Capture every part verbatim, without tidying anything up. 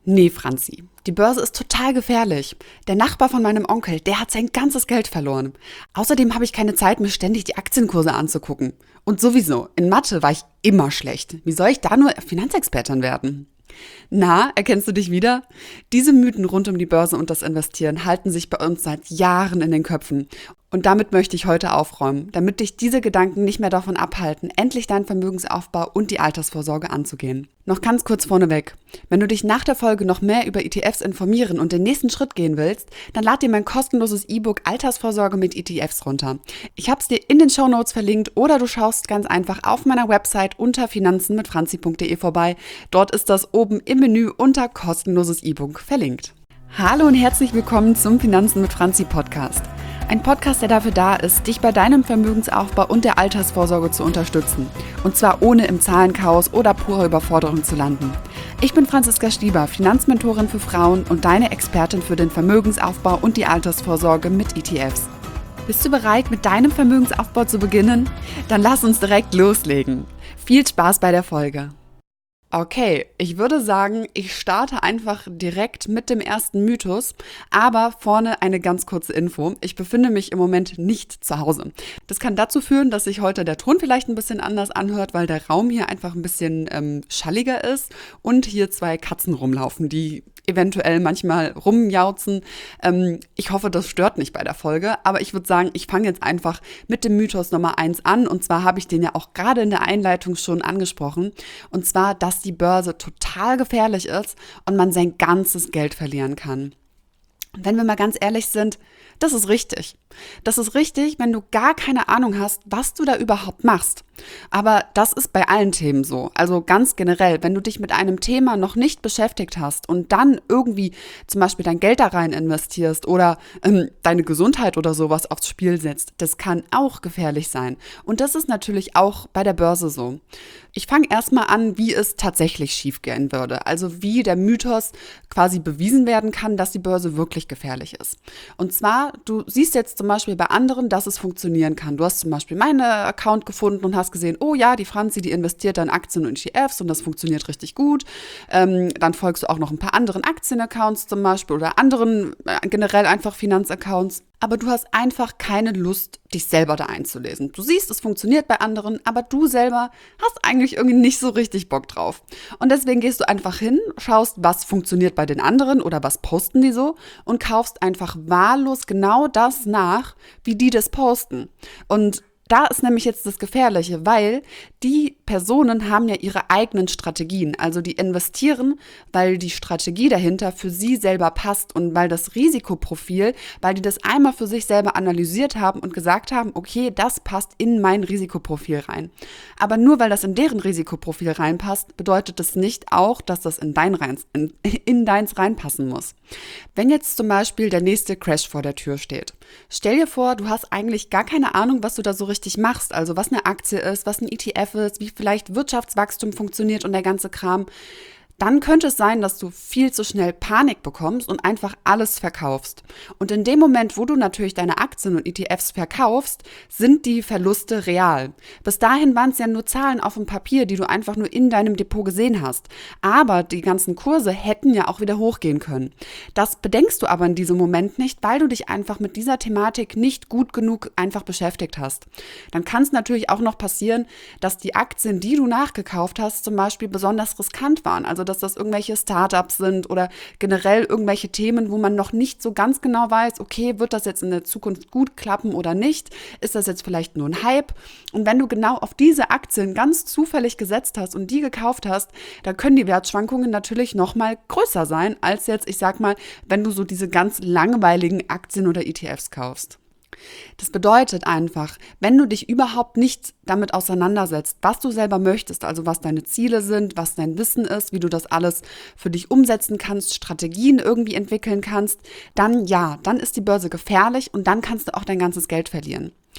Nee, Franzi, die Börse ist total gefährlich. Der Nachbar von meinem Onkel, der hat sein ganzes Geld verloren. Außerdem habe ich keine Zeit, mir ständig die Aktienkurse anzugucken. Und sowieso, in Mathe war ich immer schlecht. Wie soll ich da nur Finanzexpertin werden? Na, erkennst du dich wieder? Diese Mythen rund um die Börse und das Investieren halten sich bei uns seit Jahren in den Köpfen. Und damit möchte ich heute aufräumen, damit dich diese Gedanken nicht mehr davon abhalten, endlich deinen Vermögensaufbau und die Altersvorsorge anzugehen. Noch ganz kurz vorneweg. Wenn du dich nach der Folge noch mehr über E T Fs informieren und den nächsten Schritt gehen willst, dann lad dir mein kostenloses E-Book Altersvorsorge mit E T Fs runter. Ich habe es dir in den Shownotes verlinkt oder du schaust ganz einfach auf meiner Website unter finanzen mit franzi punkt de vorbei. Dort ist das oben im Menü unter kostenloses E-Book verlinkt. Hallo und herzlich willkommen zum Finanzen mit Franzi Podcast. Ein Podcast, der dafür da ist, dich bei deinem Vermögensaufbau und der Altersvorsorge zu unterstützen. Und zwar ohne im Zahlenchaos oder purer Überforderung zu landen. Ich bin Franziska Stieber, Finanzmentorin für Frauen und deine Expertin für den Vermögensaufbau und die Altersvorsorge mit E T Fs. Bist du bereit, mit deinem Vermögensaufbau zu beginnen? Dann lass uns direkt loslegen. Viel Spaß bei der Folge. Okay, ich würde sagen, ich starte einfach direkt mit dem ersten Mythos, aber vorne eine ganz kurze Info. Ich befinde mich im Moment nicht zu Hause. Das kann dazu führen, dass sich heute der Ton vielleicht ein bisschen anders anhört, weil der Raum hier einfach ein bisschen ähm, schalliger ist und hier zwei Katzen rumlaufen, die eventuell manchmal rumjauzen. Ähm, ich hoffe, das stört nicht bei der Folge, aber ich würde sagen, ich fange jetzt einfach mit dem Mythos Nummer eins an und zwar habe ich den ja auch gerade in der Einleitung schon angesprochen und zwar, dass die Börse total gefährlich ist und man sein ganzes Geld verlieren kann. Und wenn wir mal ganz ehrlich sind, das ist richtig. Das ist richtig, wenn du gar keine Ahnung hast, was du da überhaupt machst. Aber das ist bei allen Themen so. Also ganz generell, wenn du dich mit einem Thema noch nicht beschäftigt hast und dann irgendwie zum Beispiel dein Geld da rein investierst oder ähm, deine Gesundheit oder sowas aufs Spiel setzt, das kann auch gefährlich sein. Und das ist natürlich auch bei der Börse so. Ich fange erstmal an, wie es tatsächlich schiefgehen würde. Also wie der Mythos quasi bewiesen werden kann, dass die Börse wirklich gefährlich ist. Und zwar, du siehst jetzt zum Beispiel bei anderen, dass es funktionieren kann. Du hast zum Beispiel meinen Account gefunden und hast gesehen, oh ja, die Franzi, die investiert in Aktien und E T Fs und das funktioniert richtig gut. Ähm, dann folgst du auch noch ein paar anderen Aktienaccounts zum Beispiel oder anderen äh, generell einfach Finanzaccounts. Aber du hast einfach keine Lust, dich selber da einzulesen. Du siehst, es funktioniert bei anderen, aber du selber hast eigentlich irgendwie nicht so richtig Bock drauf. Und deswegen gehst du einfach hin, schaust, was funktioniert bei den anderen oder was posten die so und kaufst einfach wahllos genau das nach, wie die das posten. Und da ist nämlich jetzt das Gefährliche, weil die Personen haben ja ihre eigenen Strategien. Also die investieren, weil die Strategie dahinter für sie selber passt und weil das Risikoprofil, weil die das einmal für sich selber analysiert haben und gesagt haben, okay, das passt in mein Risikoprofil rein. Aber nur weil das in deren Risikoprofil reinpasst, bedeutet das nicht auch, dass das in dein rein, in, in deins reinpassen muss. Wenn jetzt zum Beispiel der nächste Crash vor der Tür steht, stell dir vor, du hast eigentlich gar keine Ahnung, was du da so richtig machst, also was eine Aktie ist, was ein E T F ist, wie vielleicht Wirtschaftswachstum funktioniert und der ganze Kram, dann könnte es sein, dass du viel zu schnell Panik bekommst und einfach alles verkaufst. Und in dem Moment, wo du natürlich deine Aktien und E T Fs verkaufst, sind die Verluste real. Bis dahin waren es ja nur Zahlen auf dem Papier, die du einfach nur in deinem Depot gesehen hast. Aber die ganzen Kurse hätten ja auch wieder hochgehen können. Das bedenkst du aber in diesem Moment nicht, weil du dich einfach mit dieser Thematik nicht gut genug einfach beschäftigt hast. Dann kann es natürlich auch noch passieren, dass die Aktien, die du nachgekauft hast, zum Beispiel besonders riskant waren. Also dass das irgendwelche Startups sind oder generell irgendwelche Themen, wo man noch nicht so ganz genau weiß, okay, wird das jetzt in der Zukunft gut klappen oder nicht? Ist das jetzt vielleicht nur ein Hype? Und wenn du genau auf diese Aktien ganz zufällig gesetzt hast und die gekauft hast, dann können die Wertschwankungen natürlich noch mal größer sein, als jetzt, ich sag mal, wenn du so diese ganz langweiligen Aktien oder E T Fs kaufst. Das bedeutet einfach, wenn du dich überhaupt nicht damit auseinandersetzt, was du selber möchtest, also was deine Ziele sind, was dein Wissen ist, wie du das alles für dich umsetzen kannst, Strategien irgendwie entwickeln kannst, dann ja, dann ist die Börse gefährlich und dann kannst du auch dein ganzes Geld verlieren.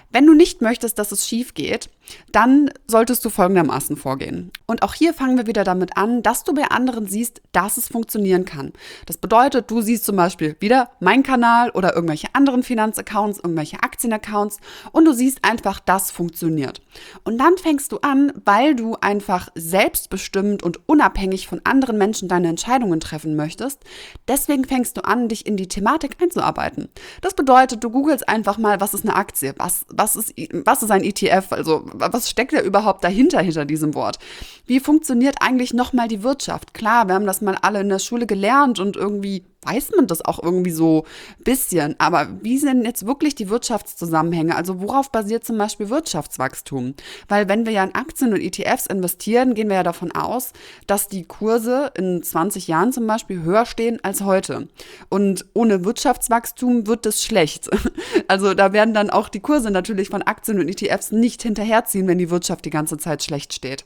Wenn du nicht möchtest, dass es schief geht, dann solltest du folgendermaßen vorgehen. Und auch hier fangen wir wieder damit an, dass du bei anderen siehst, dass es funktionieren kann. Das bedeutet, du siehst zum Beispiel wieder meinen Kanal oder irgendwelche anderen Finanzaccounts, irgendwelche Aktienaccounts und du siehst einfach, das funktioniert. Und dann fängst du an, weil du einfach selbstbestimmt und unabhängig von anderen Menschen deine Entscheidungen treffen möchtest. Deswegen fängst du an, dich in die Thematik einzuarbeiten. Das bedeutet, du googelst einfach mal, was ist eine Aktie, was, was, ist, was ist ein E T F, also was steckt da überhaupt dahinter, hinter diesem Wort? Wie funktioniert eigentlich nochmal die Wirtschaft? Klar, wir haben das mal alle in der Schule gelernt und irgendwie weiß man das auch irgendwie so ein bisschen. Aber wie sind jetzt wirklich die Wirtschaftszusammenhänge? Also worauf basiert zum Beispiel Wirtschaftswachstum? Weil wenn wir ja in Aktien und E T Fs investieren, gehen wir ja davon aus, dass die Kurse in zwanzig Jahren zum Beispiel höher stehen als heute. Und ohne Wirtschaftswachstum wird es schlecht. Also da werden dann auch die Kurse natürlich von Aktien und E T Fs nicht hinterherziehen, wenn die Wirtschaft die ganze Zeit schlecht steht.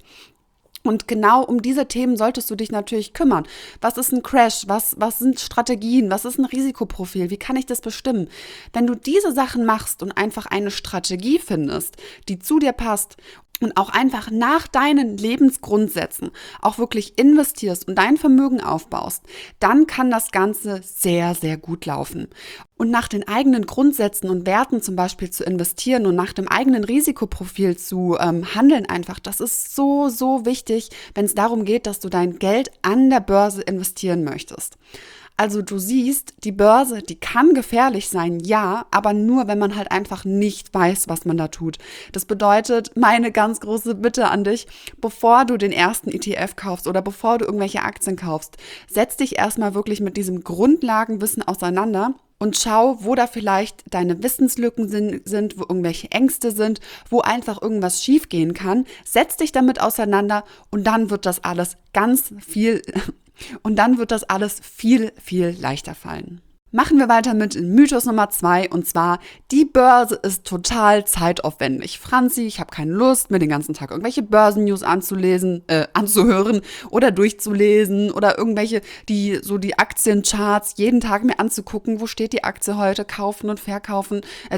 Und genau um diese Themen solltest du dich natürlich kümmern. Was ist ein Crash? Was, was sind Strategien? Was ist ein Risikoprofil? Wie kann ich das bestimmen? Wenn du diese Sachen machst und einfach eine Strategie findest, die zu dir passt und auch einfach nach deinen Lebensgrundsätzen auch wirklich investierst und dein Vermögen aufbaust, dann kann das Ganze sehr, sehr gut laufen. Und nach den eigenen Grundsätzen und Werten zum Beispiel zu investieren und nach dem eigenen Risikoprofil zu ähm, handeln einfach, das ist so, so wichtig, wenn es darum geht, dass du dein Geld an der Börse investieren möchtest. Also du siehst, die Börse, die kann gefährlich sein, ja, aber nur, wenn man halt einfach nicht weiß, was man da tut. Das bedeutet, meine ganz große Bitte an dich, bevor du den ersten E T F kaufst oder bevor du irgendwelche Aktien kaufst, setz dich erstmal wirklich mit diesem Grundlagenwissen auseinander und schau, wo da vielleicht deine Wissenslücken sind, sind, wo irgendwelche Ängste sind, wo einfach irgendwas schiefgehen kann. Setz dich damit auseinander und dann wird das alles ganz viel Und dann wird das alles viel, viel leichter fallen. Machen wir weiter mit Mythos Nummer zwei und zwar, die Börse ist total zeitaufwendig. Franzi, ich habe keine Lust, mir den ganzen Tag irgendwelche Börsennews anzulesen, äh, anzuhören oder durchzulesen oder irgendwelche, die so die Aktiencharts jeden Tag mir anzugucken, wo steht die Aktie heute, kaufen und verkaufen, äh,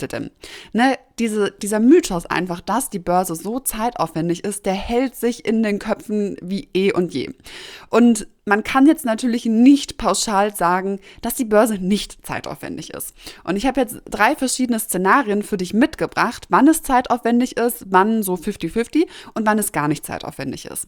ne, diese, dieser Mythos einfach, dass die Börse so zeitaufwendig ist, der hält sich in den Köpfen wie eh und je. Und man kann jetzt natürlich nicht pauschal sagen, dass die Börse nicht zeitaufwendig ist. Und ich habe jetzt drei verschiedene Szenarien für dich mitgebracht, wann es zeitaufwendig ist, wann so fünfzig fünfzig und wann es gar nicht zeitaufwendig ist.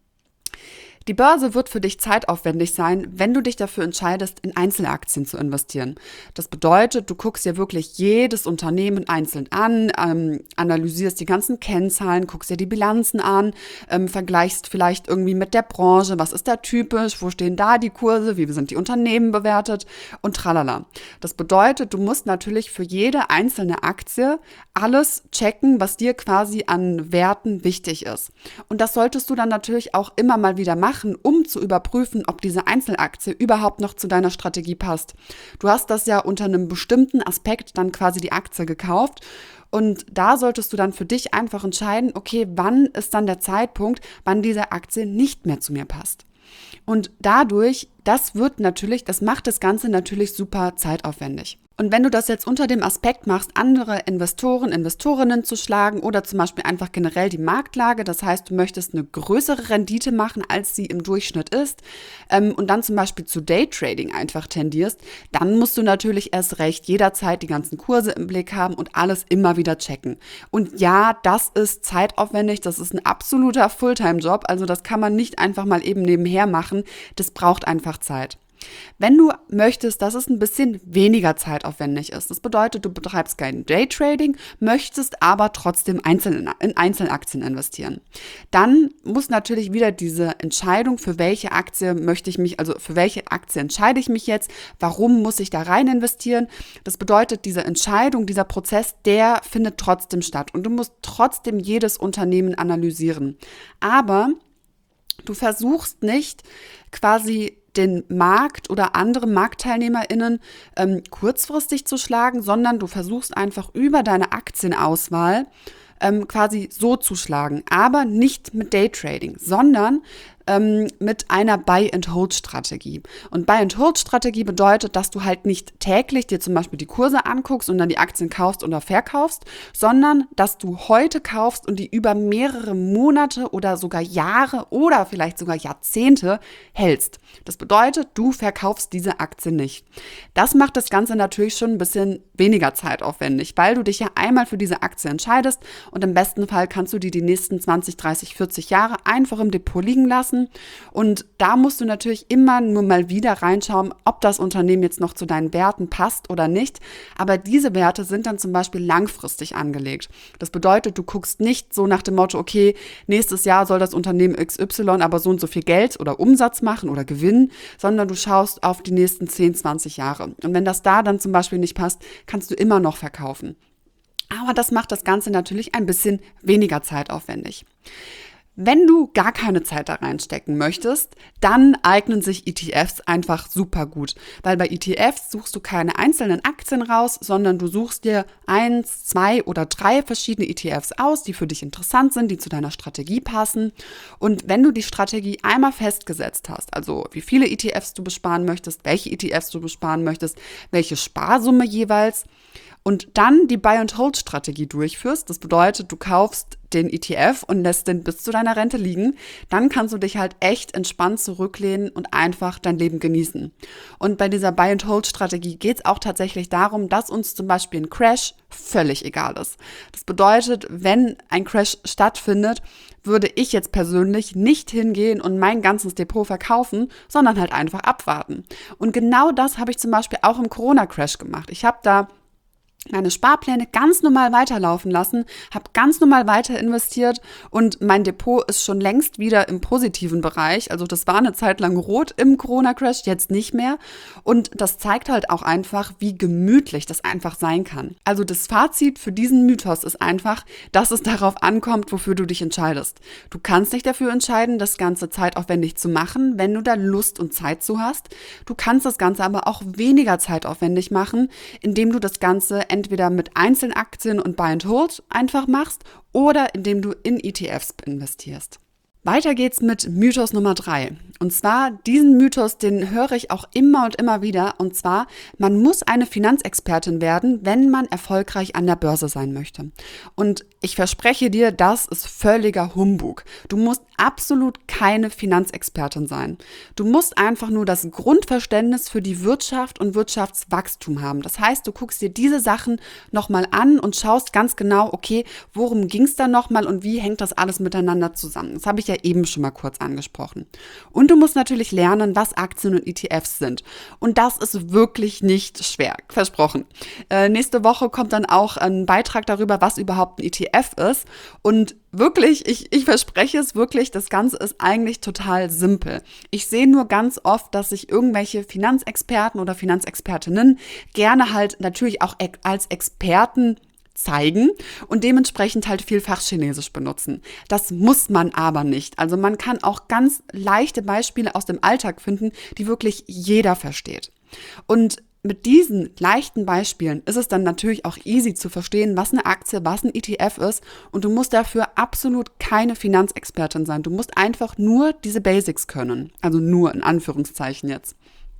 Die Börse wird für dich zeitaufwendig sein, wenn du dich dafür entscheidest, in Einzelaktien zu investieren. Das bedeutet, du guckst dir wirklich jedes Unternehmen einzeln an, ähm, analysierst die ganzen Kennzahlen, guckst dir die Bilanzen an, ähm, vergleichst vielleicht irgendwie mit der Branche, was ist da typisch, wo stehen da die Kurse, wie sind die Unternehmen bewertet und tralala. Das bedeutet, du musst natürlich für jede einzelne Aktie alles checken, was dir quasi an Werten wichtig ist. Und das solltest du dann natürlich auch immer mal wieder machen, um zu überprüfen, ob diese Einzelaktie überhaupt noch zu deiner Strategie passt. Du hast das ja unter einem bestimmten Aspekt dann quasi die Aktie gekauft und da solltest du dann für dich einfach entscheiden, okay, wann ist dann der Zeitpunkt, wann diese Aktie nicht mehr zu mir passt. Und dadurch, das wird natürlich, das macht das Ganze natürlich super zeitaufwendig. Und wenn du das jetzt unter dem Aspekt machst, andere Investoren, Investorinnen zu schlagen oder zum Beispiel einfach generell die Marktlage, das heißt, du möchtest eine größere Rendite machen, als sie im Durchschnitt ist ähm, und dann zum Beispiel zu Daytrading einfach tendierst, dann musst du natürlich erst recht jederzeit die ganzen Kurse im Blick haben und alles immer wieder checken. Und ja, das ist zeitaufwendig, das ist ein absoluter Fulltime-Job, also das kann man nicht einfach mal eben nebenher machen, das braucht einfach Zeit. Wenn du möchtest, dass es ein bisschen weniger zeitaufwendig ist, das bedeutet, du betreibst kein Daytrading, möchtest aber trotzdem einzeln in Einzelaktien investieren, dann muss natürlich wieder diese Entscheidung, für welche Aktie möchte ich mich, also für welche Aktie entscheide ich mich jetzt, warum muss ich da rein investieren, das bedeutet, diese Entscheidung, dieser Prozess, der findet trotzdem statt und du musst trotzdem jedes Unternehmen analysieren. Aber du versuchst nicht quasi den Markt oder andere MarktteilnehmerInnen ähm, kurzfristig zu schlagen, sondern du versuchst einfach über deine Aktienauswahl ähm, quasi so zu schlagen, aber nicht mit Daytrading, sondern ähm, mit einer Buy-and-Hold-Strategie. Und Buy-and-Hold-Strategie bedeutet, dass du halt nicht täglich dir zum Beispiel die Kurse anguckst und dann die Aktien kaufst oder verkaufst, sondern dass du heute kaufst und die über mehrere Monate oder sogar Jahre oder vielleicht sogar Jahrzehnte hältst. Das bedeutet, du verkaufst diese Aktie nicht. Das macht das Ganze natürlich schon ein bisschen weniger zeitaufwendig, weil du dich ja einmal für diese Aktie entscheidest und im besten Fall kannst du die die nächsten zwanzig, dreißig, vierzig Jahre einfach im Depot liegen lassen. Und da musst du natürlich immer nur mal wieder reinschauen, ob das Unternehmen jetzt noch zu deinen Werten passt oder nicht. Aber diese Werte sind dann zum Beispiel langfristig angelegt. Das bedeutet, du guckst nicht so nach dem Motto, okay, nächstes Jahr soll das Unternehmen X Y aber so und so viel Geld oder Umsatz machen oder Gewinn, sondern du schaust auf die nächsten zehn, zwanzig Jahre. Und wenn das da dann zum Beispiel nicht passt, kannst du immer noch verkaufen. Aber das macht das Ganze natürlich ein bisschen weniger zeitaufwendig. Wenn du gar keine Zeit da reinstecken möchtest, dann eignen sich E T Fs einfach super gut. Weil bei E T Fs suchst du keine einzelnen Aktien raus, sondern du suchst dir eins, zwei oder drei verschiedene E T Fs aus, die für dich interessant sind, die zu deiner Strategie passen. Und wenn du die Strategie einmal festgesetzt hast, also wie viele E T Fs du besparen möchtest, welche E T Fs du besparen möchtest, welche Sparsumme jeweils, und dann die Buy-and-Hold-Strategie durchführst, das bedeutet, du kaufst den E T F und lässt den bis zu deiner Rente liegen, dann kannst du dich halt echt entspannt zurücklehnen und einfach dein Leben genießen. Und bei dieser Buy-and-Hold-Strategie geht es auch tatsächlich darum, dass uns zum Beispiel ein Crash völlig egal ist. Das bedeutet, wenn ein Crash stattfindet, würde ich jetzt persönlich nicht hingehen und mein ganzes Depot verkaufen, sondern halt einfach abwarten. Und genau das habe ich zum Beispiel auch im Corona-Crash gemacht. Ich habe da meine Sparpläne ganz normal weiterlaufen lassen, habe ganz normal weiter investiert und mein Depot ist schon längst wieder im positiven Bereich. Also das war eine Zeit lang rot im Corona-Crash, jetzt nicht mehr. Und das zeigt halt auch einfach, wie gemütlich das einfach sein kann. Also das Fazit für diesen Mythos ist einfach, dass es darauf ankommt, wofür du dich entscheidest. Du kannst dich dafür entscheiden, das Ganze zeitaufwendig zu machen, wenn du da Lust und Zeit zu hast. Du kannst das Ganze aber auch weniger zeitaufwendig machen, indem du das Ganze entweder mit Einzelaktien und Buy and Hold einfach machst oder indem du in E T Fs investierst. Weiter geht's mit Mythos Nummer drei. Und zwar, diesen Mythos, den höre ich auch immer und immer wieder. Und zwar, man muss eine Finanzexpertin werden, wenn man erfolgreich an der Börse sein möchte. Und ich verspreche dir, das ist völliger Humbug. Du musst absolut keine Finanzexpertin sein. Du musst einfach nur das Grundverständnis für die Wirtschaft und Wirtschaftswachstum haben. Das heißt, du guckst dir diese Sachen nochmal an und schaust ganz genau, okay, worum ging's da nochmal und wie hängt das alles miteinander zusammen? Das habe ich ja eben schon mal kurz angesprochen. Und du musst natürlich lernen, was Aktien und E T Fs sind. Und das ist wirklich nicht schwer, versprochen. Äh, nächste Woche kommt dann auch ein Beitrag darüber, was überhaupt ein E T F ist. Und wirklich, ich, ich verspreche es wirklich, das Ganze ist eigentlich total simpel. Ich sehe nur ganz oft, dass sich irgendwelche Finanzexperten oder Finanzexpertinnen gerne halt natürlich auch als Experten zeigen und dementsprechend halt viel Fachchinesisch benutzen. Das muss man aber nicht. Also man kann auch ganz leichte Beispiele aus dem Alltag finden, die wirklich jeder versteht. Und mit diesen leichten Beispielen ist es dann natürlich auch easy zu verstehen, was eine Aktie, was ein E T F ist, und du musst dafür absolut keine Finanzexpertin sein. Du musst einfach nur diese Basics können. Also nur in Anführungszeichen jetzt.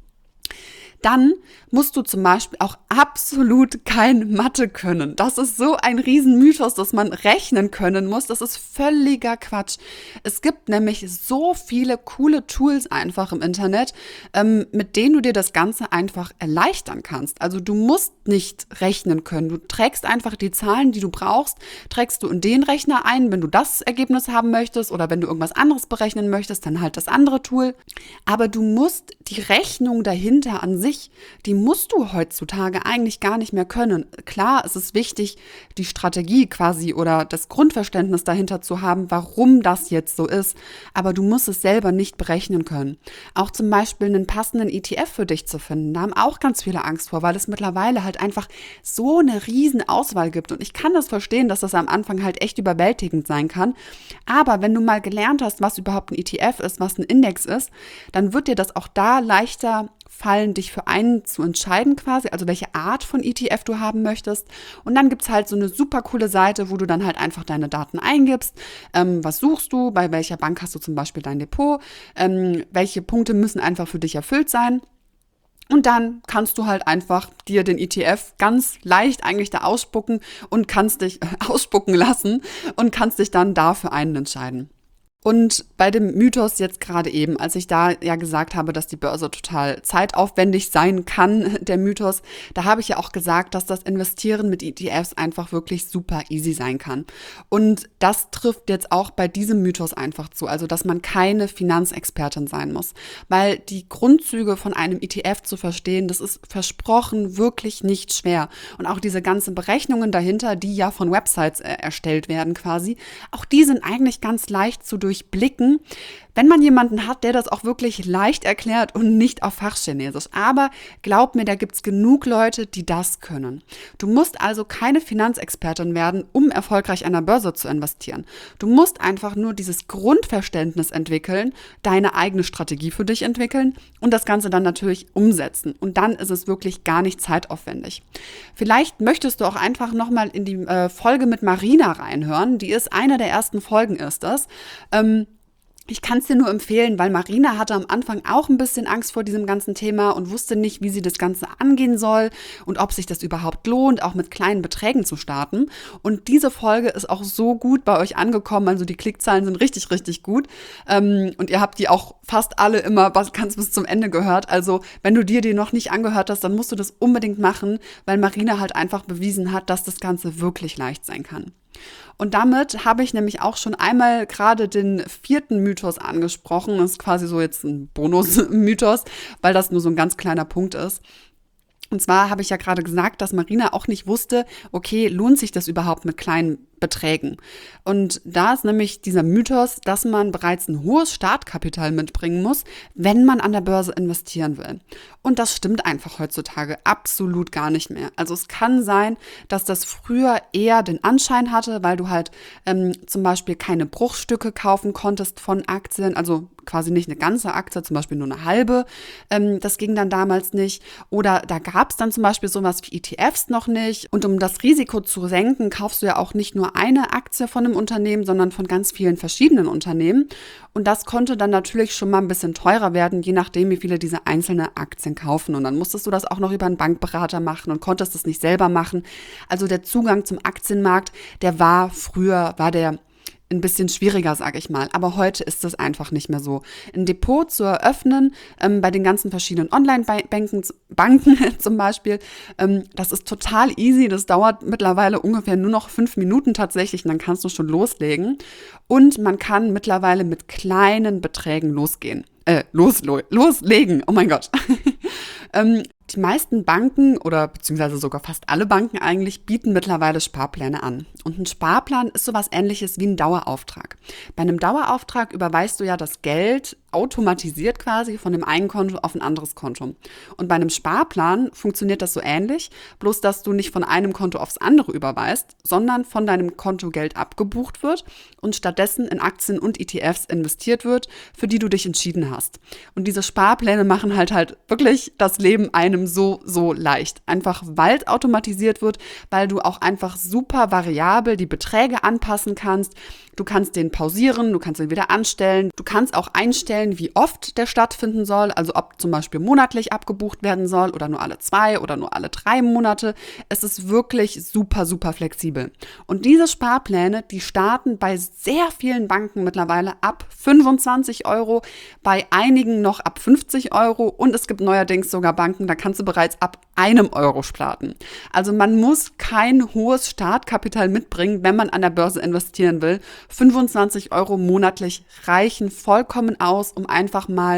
Dann musst du zum Beispiel auch absolut kein Mathe können. Das ist so ein Riesenmythos, dass man rechnen können muss. Das ist völliger Quatsch. Es gibt nämlich so viele coole Tools einfach im Internet, ähm, mit denen du dir das Ganze einfach erleichtern kannst. Also du musst nicht rechnen können. Du trägst einfach die Zahlen, die du brauchst, trägst du in den Rechner ein, wenn du das Ergebnis haben möchtest, oder wenn du irgendwas anderes berechnen möchtest, dann halt das andere Tool. Aber du musst die Rechnung dahinter an sich, die musst du heutzutage eigentlich gar nicht mehr können. Klar, es ist wichtig, die Strategie quasi oder das Grundverständnis dahinter zu haben, warum das jetzt so ist, aber du musst es selber nicht berechnen können. Auch zum Beispiel einen passenden E T F für dich zu finden, da haben auch ganz viele Angst vor, weil es mittlerweile halt einfach so eine riesen Auswahl gibt, und ich kann das verstehen, dass das am Anfang halt echt überwältigend sein kann, aber wenn du mal gelernt hast, was überhaupt ein E T F ist, was ein Index ist, dann wird dir das auch da leichter fallen, dich für einen zu entscheiden quasi, also welche Art von E T F du haben möchtest. Und dann gibt's halt so eine super coole Seite, wo du dann halt einfach deine Daten eingibst. Ähm, was suchst du? Bei welcher Bank hast du zum Beispiel dein Depot? Ähm, welche Punkte müssen einfach für dich erfüllt sein? Und dann kannst du halt einfach dir den E T F ganz leicht eigentlich da ausspucken und kannst dich äh, ausspucken lassen und kannst dich dann dafür einen entscheiden. Und bei dem Mythos jetzt gerade eben, als ich da ja gesagt habe, dass die Börse total zeitaufwendig sein kann, der Mythos, da habe ich ja auch gesagt, dass das Investieren mit E T Fs einfach wirklich super easy sein kann. Und das trifft jetzt auch bei diesem Mythos einfach zu, also dass man keine Finanzexpertin sein muss. Weil die Grundzüge von einem E T F zu verstehen, das ist versprochen wirklich nicht schwer. Und auch diese ganzen Berechnungen dahinter, die ja von Websites äh, erstellt werden quasi, auch die sind eigentlich ganz leicht zu durchblicken. Durchblicken, wenn man jemanden hat, der das auch wirklich leicht erklärt und nicht auf Fachchinesisch. Aber glaub mir, da gibt's genug Leute, die das können. Du musst also keine Finanzexpertin werden, um erfolgreich an der Börse zu investieren. Du musst einfach nur dieses Grundverständnis entwickeln, deine eigene Strategie für dich entwickeln und das Ganze dann natürlich umsetzen. Und dann ist es wirklich gar nicht zeitaufwendig. Vielleicht möchtest du auch einfach nochmal in die äh, Folge mit Marina reinhören. Die ist eine der ersten Folgen, ist das. Ähm, Ich kann es dir nur empfehlen, weil Marina hatte am Anfang auch ein bisschen Angst vor diesem ganzen Thema und wusste nicht, wie sie das Ganze angehen soll und ob sich das überhaupt lohnt, auch mit kleinen Beträgen zu starten. Und diese Folge ist auch so gut bei euch angekommen, also die Klickzahlen sind richtig, richtig gut. Und ihr habt die auch fast alle immer ganz bis zum Ende gehört. Also wenn du dir die noch nicht angehört hast, dann musst du das unbedingt machen, weil Marina halt einfach bewiesen hat, dass das Ganze wirklich leicht sein kann. Und damit habe ich nämlich auch schon einmal gerade den vierten Mythos angesprochen. Das ist quasi so jetzt ein Bonus-Mythos, weil das nur so ein ganz kleiner Punkt ist. Und zwar habe ich ja gerade gesagt, dass Marina auch nicht wusste, okay, lohnt sich das überhaupt mit kleinen Beträgen? Und da ist nämlich dieser Mythos, dass man bereits ein hohes Startkapital mitbringen muss, wenn man an der Börse investieren will. Und das stimmt einfach heutzutage absolut gar nicht mehr. Also es kann sein, dass das früher eher den Anschein hatte, weil du halt ähm, zum Beispiel keine Bruchstücke kaufen konntest von Aktien, also quasi nicht eine ganze Aktie, zum Beispiel nur eine halbe. Ähm, das ging dann damals nicht. Oder da gab es dann zum Beispiel sowas wie E T Fs noch nicht. Und um das Risiko zu senken, kaufst du ja auch nicht nur eine Aktie von einem Unternehmen, sondern von ganz vielen verschiedenen Unternehmen. Und das konnte dann natürlich schon mal ein bisschen teurer werden, je nachdem, wie viele diese einzelnen Aktien kaufen. Und dann musstest du das auch noch über einen Bankberater machen und konntest das nicht selber machen. Also der Zugang zum Aktienmarkt, der war früher, war der ein bisschen schwieriger, sage ich mal. Aber heute ist es einfach nicht mehr so. Ein Depot zu eröffnen, ähm, bei den ganzen verschiedenen Online-Banken Banken zum Beispiel, ähm, das ist total easy. Das dauert mittlerweile ungefähr nur noch fünf Minuten tatsächlich und dann kannst du schon loslegen. Und man kann mittlerweile mit kleinen Beträgen losgehen. Äh, los, loslegen. Oh mein Gott. ähm, Die meisten Banken oder beziehungsweise sogar fast alle Banken eigentlich bieten mittlerweile Sparpläne an. Und ein Sparplan ist sowas Ähnliches wie ein Dauerauftrag. Bei einem Dauerauftrag überweist du ja das Geld automatisiert quasi von dem einen Konto auf ein anderes Konto. Und bei einem Sparplan funktioniert das so ähnlich, bloß dass du nicht von einem Konto aufs andere überweist, sondern von deinem Konto Geld abgebucht wird und stattdessen in Aktien und E T Fs investiert wird, für die du dich entschieden hast. Und diese Sparpläne machen halt halt wirklich das Leben einem so, so leicht. Einfach weil es automatisiert wird, weil du auch einfach super variabel die Beträge anpassen kannst. Du kannst den pausieren, du kannst den wieder anstellen. Du kannst auch einstellen, wie oft der stattfinden soll, also ob zum Beispiel monatlich abgebucht werden soll oder nur alle zwei oder nur alle drei Monate. Es ist wirklich super, super flexibel. Und diese Sparpläne, die starten bei sehr vielen Banken mittlerweile ab fünfundzwanzig Euro, bei einigen noch ab fünfzig Euro und es gibt neuerdings sogar Banken, da kannst du bereits ab einem Euro starten. Also man muss kein hohes Startkapital mitbringen, wenn man an der Börse investieren will. fünfundzwanzig Euro monatlich reichen vollkommen aus, um einfach mal,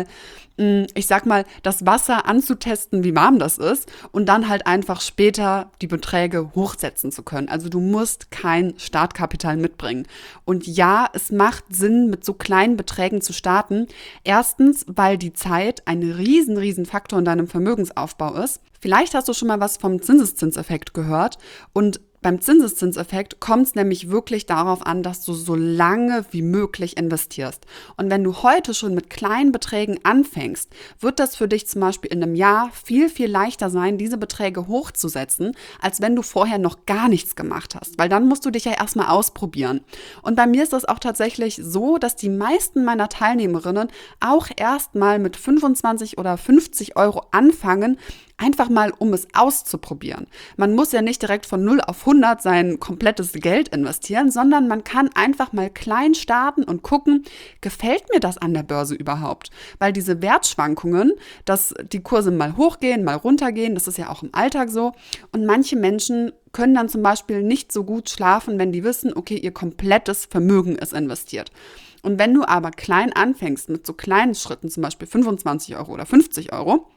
ich sag mal, das Wasser anzutesten, wie warm das ist und dann halt einfach später die Beträge hochsetzen zu können. Also du musst kein Startkapital mitbringen. Und ja, es macht Sinn, mit so kleinen Beträgen zu starten. Erstens, weil die Zeit ein riesen, riesen Faktor in deinem Vermögensaufbau ist. Vielleicht hast du schon mal was vom Zinseszinseffekt gehört und bei Beim Zinseszinseffekt kommt es nämlich wirklich darauf an, dass du so lange wie möglich investierst. Und wenn du heute schon mit kleinen Beträgen anfängst, wird das für dich zum Beispiel in einem Jahr viel, viel leichter sein, diese Beträge hochzusetzen, als wenn du vorher noch gar nichts gemacht hast. Weil dann musst du dich ja erstmal ausprobieren. Und bei mir ist das auch tatsächlich so, dass die meisten meiner Teilnehmerinnen auch erstmal mit fünfundzwanzig oder fünfzig Euro anfangen, einfach mal, um es auszuprobieren. Man muss ja nicht direkt von null auf hundert sein komplettes Geld investieren, sondern man kann einfach mal klein starten und gucken, gefällt mir das an der Börse überhaupt? Weil diese Wertschwankungen, dass die Kurse mal hochgehen, mal runtergehen, das ist ja auch im Alltag so. Und manche Menschen können dann zum Beispiel nicht so gut schlafen, wenn die wissen, okay, ihr komplettes Vermögen ist investiert. Und wenn du aber klein anfängst, mit so kleinen Schritten, zum Beispiel fünfundzwanzig Euro oder fünfzig Euro,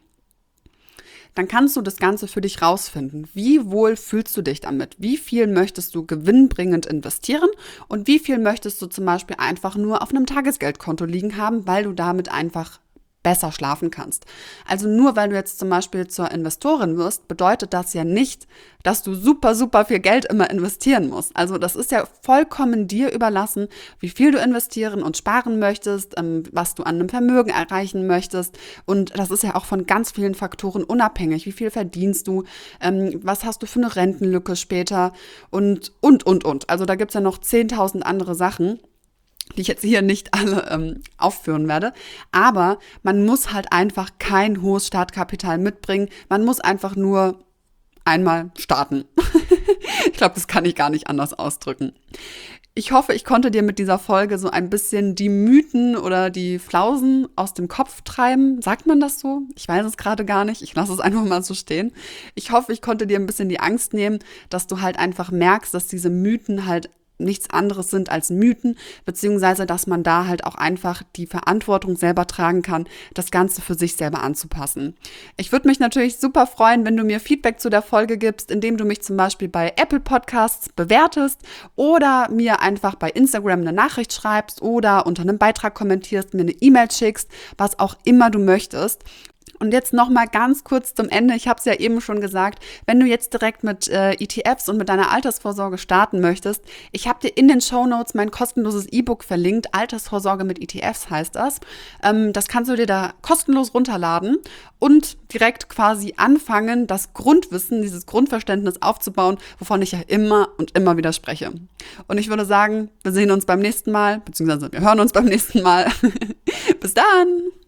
dann kannst du das Ganze für dich rausfinden. Wie wohl fühlst du dich damit? Wie viel möchtest du gewinnbringend investieren und wie viel möchtest du zum Beispiel einfach nur auf einem Tagesgeldkonto liegen haben, weil du damit einfach besser schlafen kannst. Also nur weil du jetzt zum Beispiel zur Investorin wirst, bedeutet das ja nicht, dass du super, super viel Geld immer investieren musst. Also das ist ja vollkommen dir überlassen, wie viel du investieren und sparen möchtest, ähm, was du an einem Vermögen erreichen möchtest. Und das ist ja auch von ganz vielen Faktoren unabhängig. Wie viel verdienst du? Ähm, was hast du für eine Rentenlücke später? Und, und, und, und. Also da gibt's ja noch zehntausend andere Sachen, die ich jetzt hier nicht alle ähm, aufführen werde. Aber man muss halt einfach kein hohes Startkapital mitbringen. Man muss einfach nur einmal starten. Ich glaube, das kann ich gar nicht anders ausdrücken. Ich hoffe, ich konnte dir mit dieser Folge so ein bisschen die Mythen oder die Flausen aus dem Kopf treiben. Sagt man das so? Ich weiß es gerade gar nicht. Ich lasse es einfach mal so stehen. Ich hoffe, ich konnte dir ein bisschen die Angst nehmen, dass du halt einfach merkst, dass diese Mythen halt nichts anderes sind als Mythen, beziehungsweise dass man da halt auch einfach die Verantwortung selber tragen kann, das Ganze für sich selber anzupassen. Ich würde mich natürlich super freuen, wenn du mir Feedback zu der Folge gibst, indem du mich zum Beispiel bei Apple Podcasts bewertest oder mir einfach bei Instagram eine Nachricht schreibst oder unter einem Beitrag kommentierst, mir eine E-Mail schickst, was auch immer du möchtest. Und jetzt nochmal ganz kurz zum Ende. Ich habe es ja eben schon gesagt, wenn du jetzt direkt mit äh, E T Fs und mit deiner Altersvorsorge starten möchtest, ich habe dir in den Shownotes mein kostenloses E-Book verlinkt. Altersvorsorge mit E T Fs heißt das. Ähm, das kannst du dir da kostenlos runterladen und direkt quasi anfangen, das Grundwissen, dieses Grundverständnis aufzubauen, wovon ich ja immer und immer wieder spreche. Und ich würde sagen, wir sehen uns beim nächsten Mal, beziehungsweise wir hören uns beim nächsten Mal. Bis dann!